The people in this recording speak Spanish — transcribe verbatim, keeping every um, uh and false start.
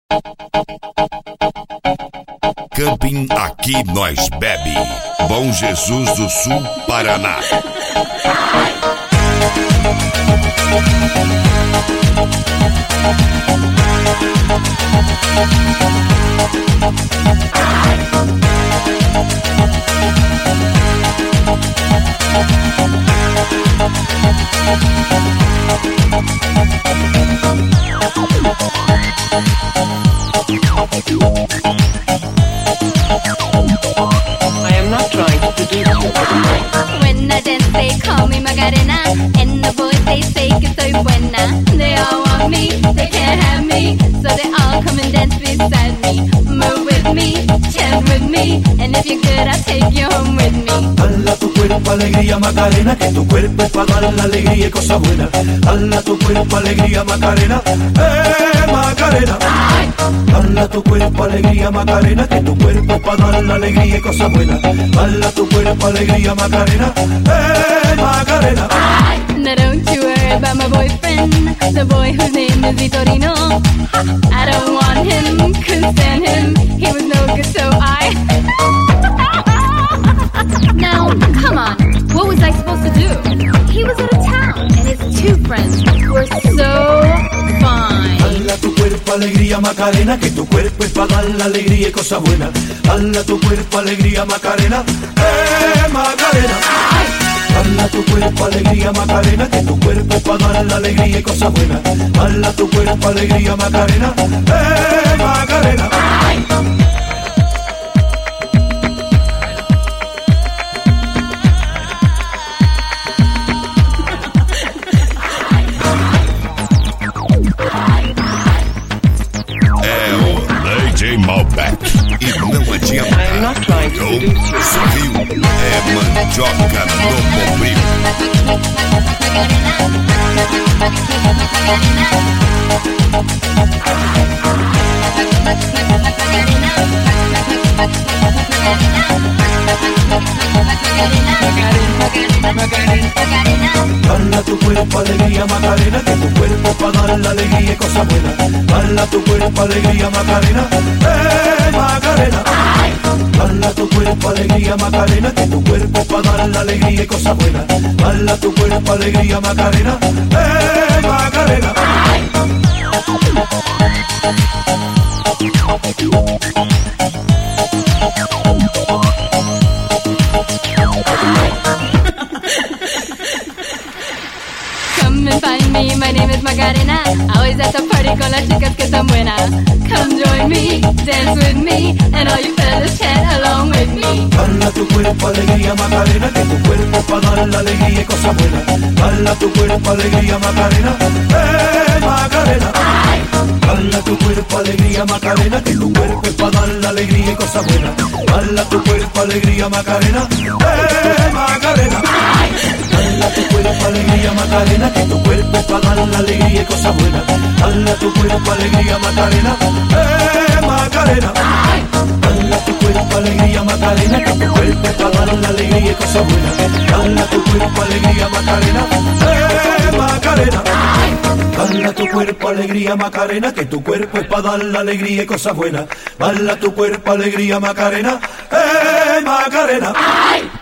Camping Aqui Nós Bebe. Bom Jesus do Sul, Paraná. I am not trying to seduce you. When I dance they call me Macarena, and the boys they say que soy buena. They all want me, they can't have me, so they all come and dance beside me. Move with me, chant with me, and if you're good I'll take you home with me. Hala tu cuerpo alegría Macarena, que tu cuerpo es para dar la alegría y cosas buenas. Hala tu cuerpo alegría Macarena, eh Macarena. Hala tu cuerpo alegría Macarena, que tu cuerpo es para dar la alegría y cosas buenas. Hala tu cuerpo alegría Macarena, eh Macarena. Now don't you worry about my boyfriend, the boy whose name is Vitorino. I don't want him, couldn't stand him, he was no good so I Now, come on, what was I supposed to do? He was out of town, and his two friends were so fine. Hala tu cuerpo alegría Macarena, que tu cuerpo es para dar la alegría y cosas buenas. Hala tu cuerpo alegría Macarena, eh Macarena. Hala tu cuerpo alegría Macarena, que tu cuerpo es para dar la alegría y cosas buenas. Hala tu cuerpo alegría Macarena, eh Macarena. É o D J Malbec. E não adianta. I am not trying to seduce you. Sorriu. É mandioca no bombril. Hala tu cuerpo alegría Macarena, que tu cuerpo es para dar la alegría y cosas buenas. Hala tu cuerpo alegría Macarena, eh Macarena. Hala tu cuerpo alegría Macarena, que tu cuerpo es para dar la alegría y cosas buenas. Hala tu cuerpo alegría Macarena, eh Macarena. Come and find me, my name is Macarena. Always at the party con las chicas que están buenas. Come join me, dance with me, and all you fellas chant along with me. Hala tu cuerpo alegría Macarena, que tu cuerpo es para dar la alegría y cosas buenas. Hala tu cuerpo alegría Macarena, eh Macarena. Hala tu cuerpo alegría Macarena, que tu cuerpo es para dar la alegría y cosas buenas. Hala tu cuerpo alegría Macarena, eh Macarena. Hala tu cuerpo alegría Macarena, que tu cuerpo es para dar la alegría y cosas buenas. Hala tu cuerpo alegría Macarena, eh Macarena. Hala tu cuerpo alegría Macarena, que tu cuerpo es para dar la alegría y cosas buenas. Hala tu cuerpo alegría Macarena, eh Macarena. Hala tu cuerpo alegría Macarena, que tu cuerpo es para dar la alegría y cosas buenas. Hala tu cuerpo alegría Macarena, eh Macarena.